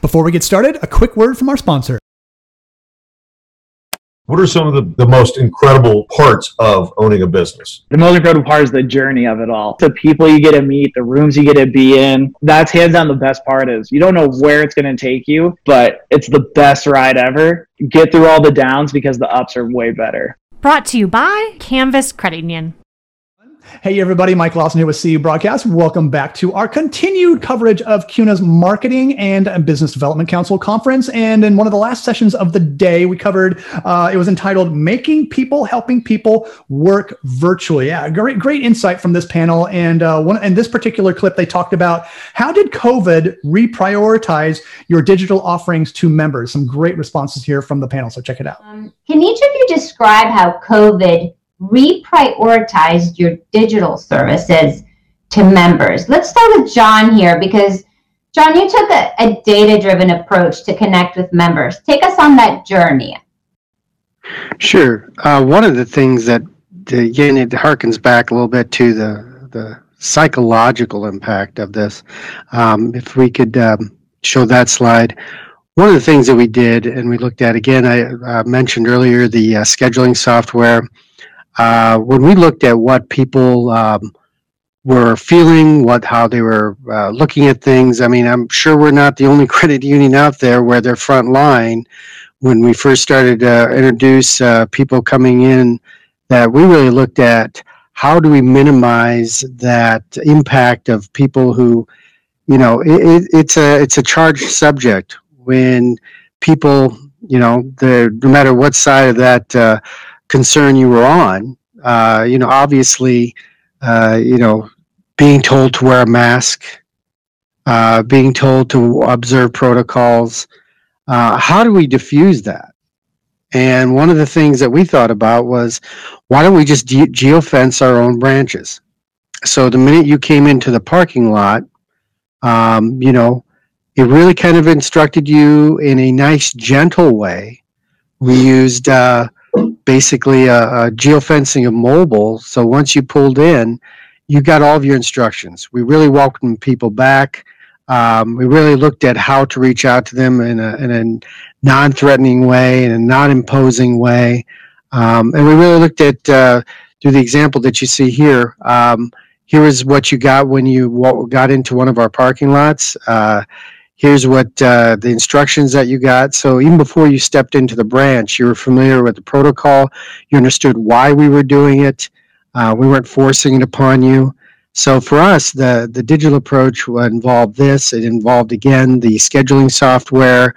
Before we get started, a quick word from our sponsor. What are some of the most incredible parts of owning a business? The most incredible part is the journey of it all. The people you get to meet, the rooms you get to be in. That's hands down the best part is you don't know where it's going to take you, but it's the best ride ever. Get through all the downs because the ups are way better. Brought to you by Canvas Credit Union. Hey everybody, Mike Lawson here with CU Broadcast. Welcome back to our continued coverage of CUNA's Marketing and Business Development Council Conference. And in one of the last sessions of the day, we covered, it was entitled Making People, Helping People Work Virtually. Yeah, great insight from this panel. And in this particular clip, they talked about how did COVID reprioritize your digital offerings to members? Some great responses here from the panel, so check it out. Can each of you describe how COVID reprioritized your digital services to members? Let's start with John here, because John, you took a data-driven approach to connect with members. Take us on that journey. Sure. One of the things that, again, it harkens back a little bit to the psychological impact of this. If we could show that slide. One of the things that we did, and we looked at, again, I mentioned earlier the scheduling software. When we looked at what people were feeling, how they were looking at things, I mean, I'm sure we're not the only credit union out there where they're front line. When we first started to introduce people coming in, that we really looked at how do we minimize that impact of people who, you know, it's a charged subject when people, you know, no matter what side of that concern you were on, you know, obviously, you know, being told to wear a mask, being told to observe protocols, how do we diffuse that? And one of the things that we thought about was, why don't we just geofence our own branches? So the minute you came into the parking lot, you know, it really kind of instructed you in a nice, gentle way. We used basically a geofencing of mobile. So once you pulled in, you got all of your instructions. We really welcomed people back. We really looked at how to reach out to them in a non-threatening way, in a non-imposing way. And we really looked at, through the example that you see here, here is what you got when you got into one of our parking lots. Here's what the instructions that you got. So even before you stepped into the branch, you were familiar with the protocol. You understood why we were doing it. We weren't forcing it upon you. So for us, the digital approach involved this. It involved, again, the scheduling software,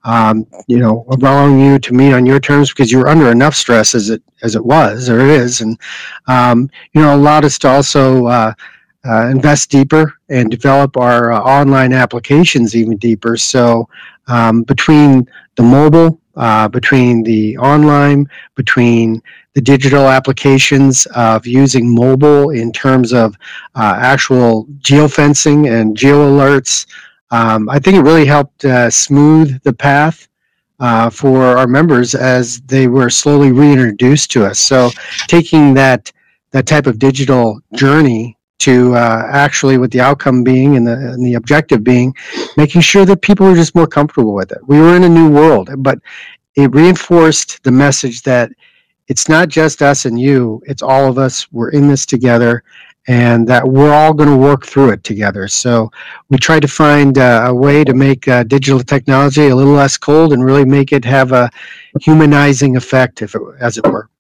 you know, allowing you to meet on your terms because you were under enough stress as it was, or it is. And, you know, allowed us to also invest deeper and develop our online applications even deeper. So between the mobile, between the online, between the digital applications of using mobile in terms of actual geofencing and geo alerts, I think it really helped smooth the path for our members as they were slowly reintroduced to us. So taking that type of digital journey to actually, with the outcome being and the objective being, making sure that people were just more comfortable with it. We were in a new world, but it reinforced the message that it's not just us and you, it's all of us. We're in this together, and that we're all going to work through it together. So we tried to find a way to make digital technology a little less cold and really make it have a humanizing effect, as it were.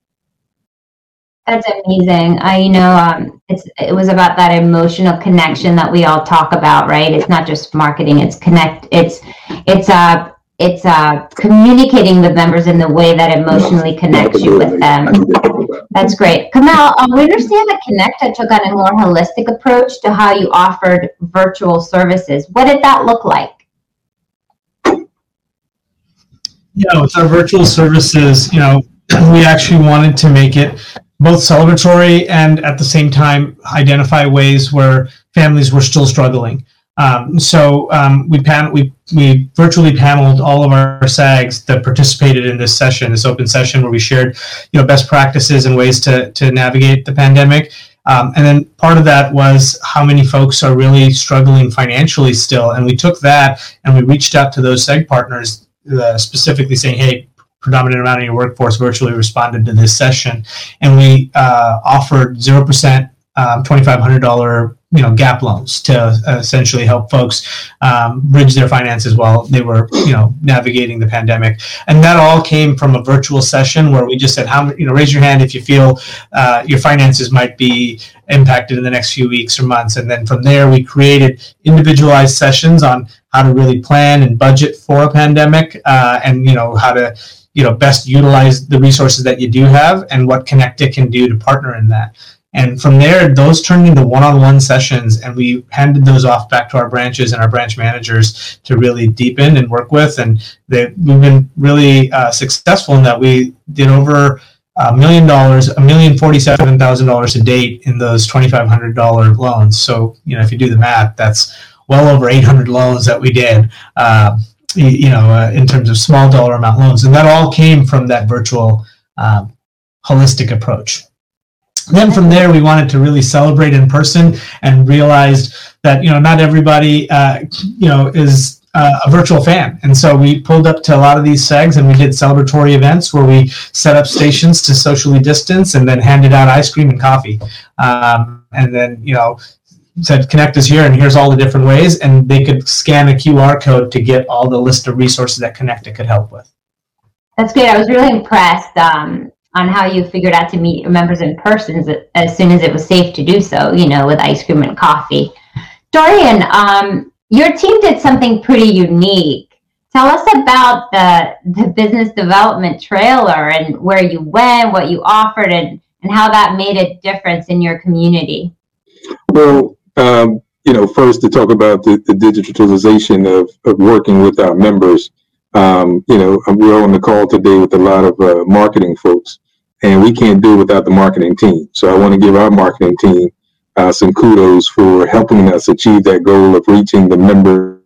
That's amazing. You know, it was about that emotional connection that we all talk about, right? It's not just marketing; it's communicating with members in the way that emotionally connects you with them. That's great. Kamal, we understand that Connecta took on a more holistic approach to how you offered virtual services. What did that look like? Yeah, with our virtual services, you know, we actually wanted to make it both celebratory and at the same time identify ways where families were still struggling. So we virtually paneled all of our SAGs that participated in this session, this open session where we shared, best practices and ways to navigate the pandemic. And then part of that was how many folks are really struggling financially still. And we took that and we reached out to those seg partners specifically saying, hey, predominant amount of your workforce virtually responded to this session. And we offered 0% $2,500 gap loans to essentially help folks bridge their finances while they were navigating the pandemic. And that all came from a virtual session where we just said, raise your hand if you feel your finances might be impacted in the next few weeks or months. And then from there we created individualized sessions on how to really plan and budget for a pandemic, and how to best utilize the resources that you do have and what Connecta can do to partner in that. And from there, those turned into one-on-one sessions, and we handed those off back to our branches and our branch managers to really deepen and work with. And we've been really successful in that. We did over $1,047,000 to date in those $2,500 loans. So, if you do the math, that's well over 800 loans that we did, in terms of small dollar amount loans. And that all came from that virtual holistic approach. Then from there, we wanted to really celebrate in person and realized that, not everybody, is a virtual fan. And so we pulled up to a lot of these segs and we did celebratory events where we set up stations to socially distance and then handed out ice cream and coffee. And then, said, connect us here and here's all the different ways. And they could scan a QR code to get all the list of resources that Connecta could help with. That's great. I was really impressed on how you figured out to meet your members in person as soon as it was safe to do so, with ice cream and coffee. Dorian, your team did something pretty unique. Tell us about the business development trailer and where you went, what you offered, and how that made a difference in your community. Well, first to talk about the digitalization of working with our members. We're on the call today with a lot of marketing folks, and we can't do it without the marketing team. So I want to give our marketing team some kudos for helping us achieve that goal of reaching the members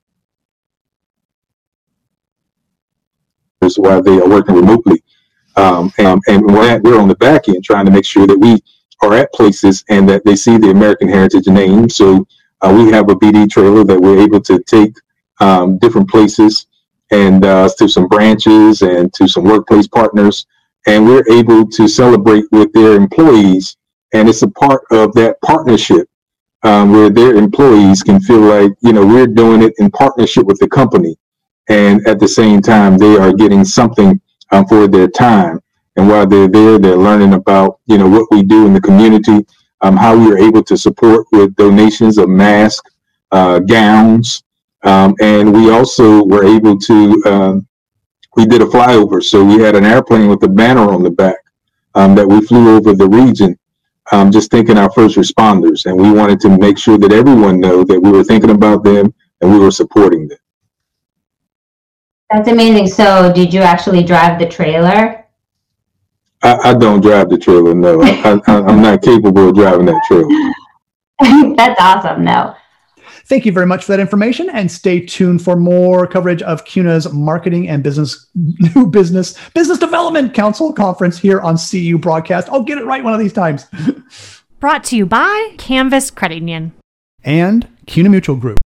while they are working remotely. And we're on the back end trying to make sure that we are at places and that they see the American Heritage name. So we have a BD trailer that we're able to take different places and to some branches and to some workplace partners. And we're able to celebrate with their employees. And it's a part of that partnership where their employees can feel like, we're doing it in partnership with the company. And at the same time, they are getting something for their time. And while they're there, they're learning about, what we do in the community, how we are able to support with donations of masks, gowns. And we also were able to, we did a flyover. So we had an airplane with a banner on the back that we flew over the region, just thanking our first responders. And we wanted to make sure that everyone know that we were thinking about them and we were supporting them. That's amazing. So did you actually drive the trailer? I don't drive the trailer, no. I'm not capable of driving that trailer. That's awesome, no. Thank you very much for that information, and stay tuned for more coverage of CUNA's Marketing and Business Development Council Conference here on CU Broadcast. I'll get it right one of these times. Brought to you by Canvas Credit Union and CUNA Mutual Group.